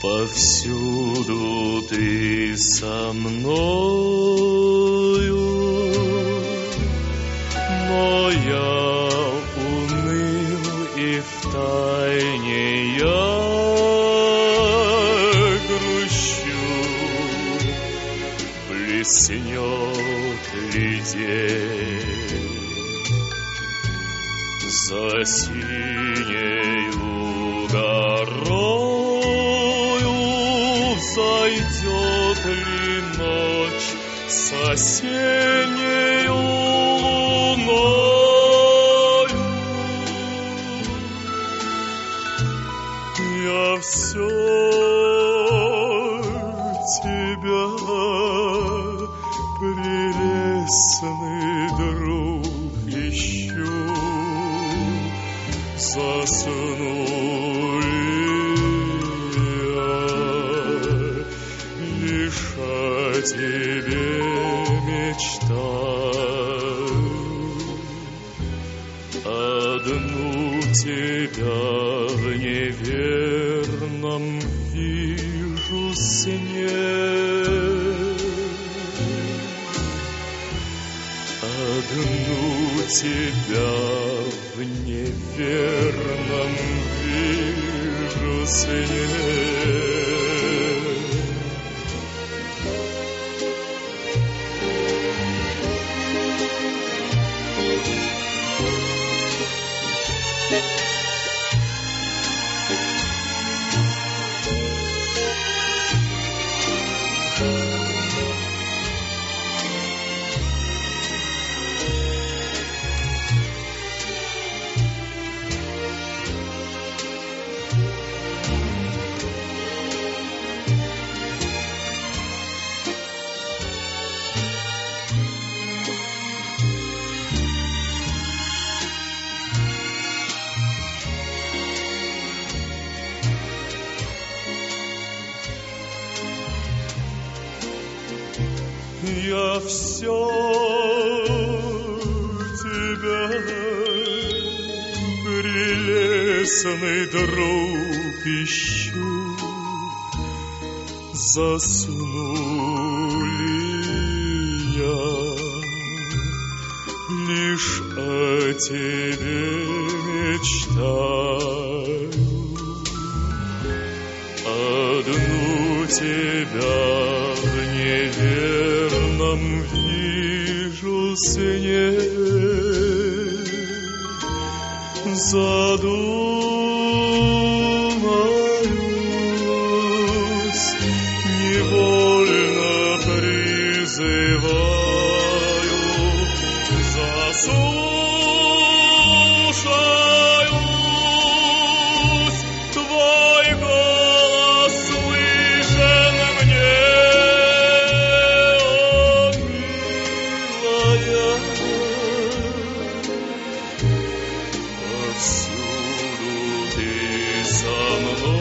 Повсюду ты со мною, но я уныл и втайне я грущу. Блеснет ли день за синею горою, зайдет ли ночь с осеннею луною? Я все тебя, прелестный друг, ищу. Засну ли я, лишь о тебе мечтаю, одну тебя в неверном вижу сне. Одну тебя в неверном вижу сне. Я все тебя, прелестный друг, ищу. Засну ли я, лишь о тебе мечтаю, одну тебя в неверном вижу сне. Задумаюсь, невольно призываю, заслушаюсь, твой голос слышен мне, о милая. Повсюду ты со мной.